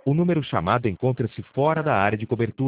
O número chamado encontra-se fora da área de cobertura.